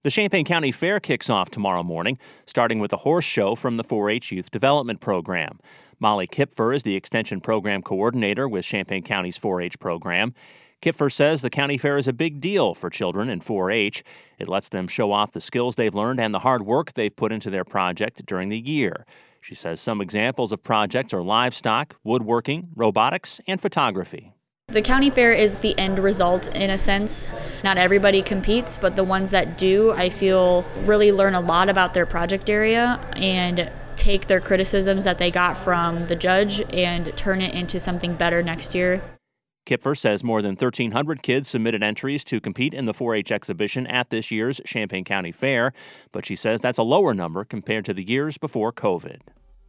The Champaign County Fair kicks off tomorrow morning, starting with a horse show from the 4-H Youth Development Program. Molly Kipfer is the Extension Program Coordinator with Champaign County's 4-H program. Kipfer says the county fair is a big deal for children in 4-H. It lets them show off the skills they've learned and the hard work they've put into their project during the year. She says some examples of projects are livestock, woodworking, robotics, and photography. The county fair is the end result in a sense. Not everybody competes, but the ones that do, I feel, really learn a lot about their project area and take their criticisms that they got from the judge and turn it into something better next year. Kipfer says more than 1,300 kids submitted entries to compete in the 4-H exhibition at this year's Champaign County Fair, but she says that's a lower number compared to the years before COVID.